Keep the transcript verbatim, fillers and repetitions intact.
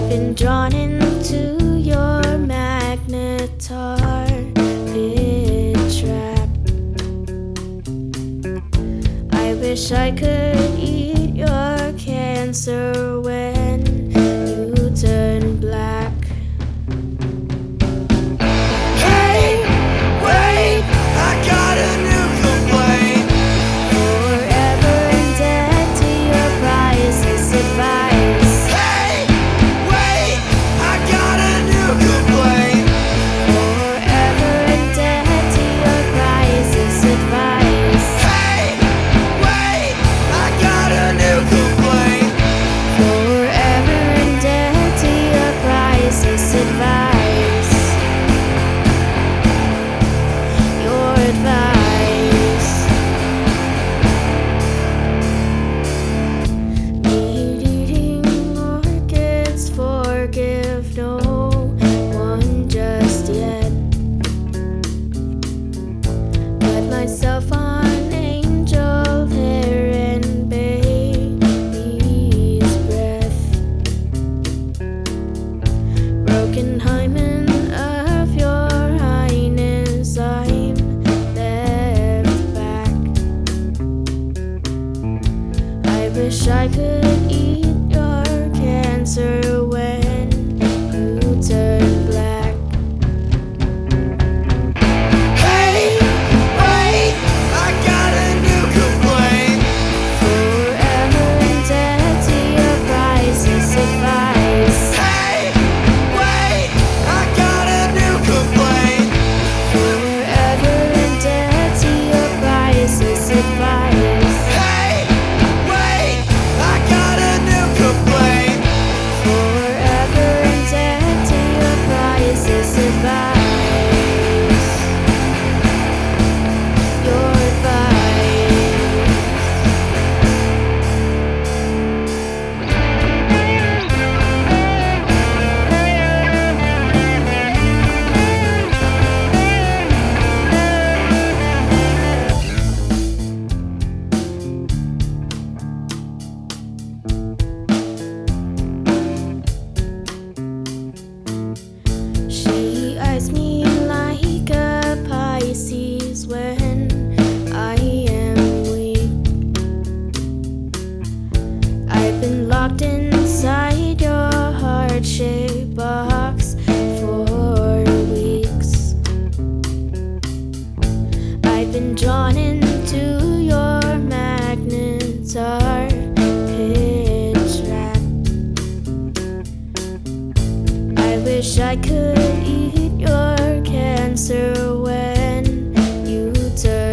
been drawn into your magnetar pit trap. I wish I could eat your cancer when you turn black. Hey, wait, I got a new complaint. Forever indebted to your priceless advice. Hey, wait, I got a new complaint. Forever indebted to your priceless advice. Hey, wait, I got a new complaint. Forever indebted to your priceless advice. Your advice. Meat-eating orchids forgive no one just yet. Put myself on angel hair and baby's breath. Broken hymen of your highness, I'm left back. I wish I could eat your cancer when you turn black. Hey, wait, I got a new complaint. Forever indebted to your priceless advice. Hey, wait, I got a new complaint. Forever indebted to your priceless advice. Hey, wait, I got a new complaint. Forever indebted to your priceless advice. Your advice. She eyes me like a Pisces when I am weak. I've been locked inside your heart-shaped box for weeks. I've been drawn into your magnetar pit trap. I wish I could eat your cancer when you turn